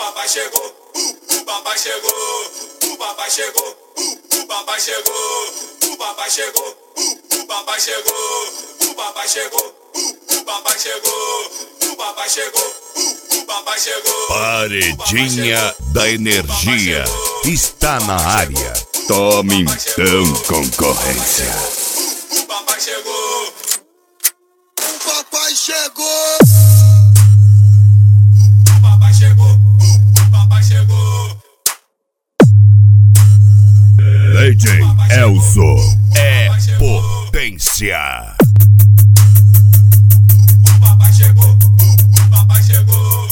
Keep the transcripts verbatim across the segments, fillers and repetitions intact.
papai chegou, uh, o papai chegou, o papai chegou, uh, o papai chegou, o papai chegou, uh, o papai chegou, o papai chegou, uh, o papai chegou, o papai chegou, uh, o papai chegou. Paredinha da Energia está na área. Tome então, concorrência. O papai chegou, o papai chegou. O papai chegou, o papai chegou. D J Elzo é potência. O papai chegou, o papai chegou.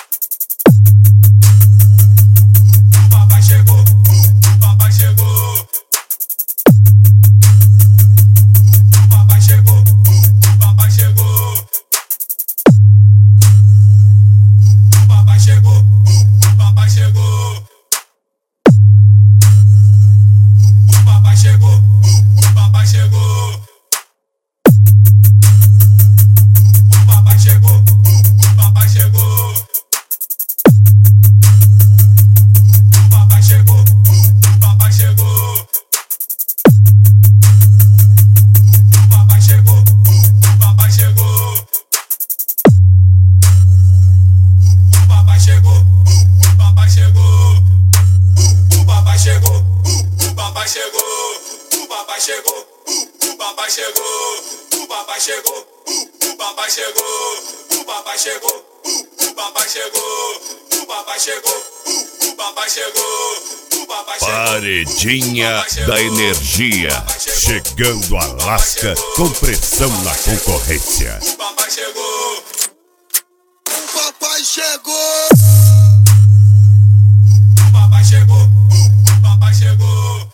O papai chegou, o papai chegou. O papai chegou, o papai chegou. O papai chegou, o papai chegou. O papai chegou, o papai chegou. O papai chegou, o papai chegou. O papai chegou, o papai chegou. O papai chegou, o papai chegou. O papai chegou, o papai chegou. O papai chegou, o papai chegou. O papai chegou, o papai chegou. O papai chegou, o papai chegou. O papai chegou, o papai chegou. O papai chegou, o papai chegou. O papai chegou. Paredinha da Energia, chegando a lasca com pressão na concorrência. O papai chegou, O papai chegou. o papai chegou, o papai chegou.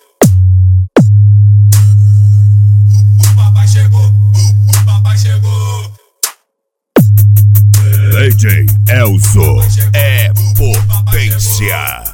O papai chegou, o papai chegou. D J Elzo é potência.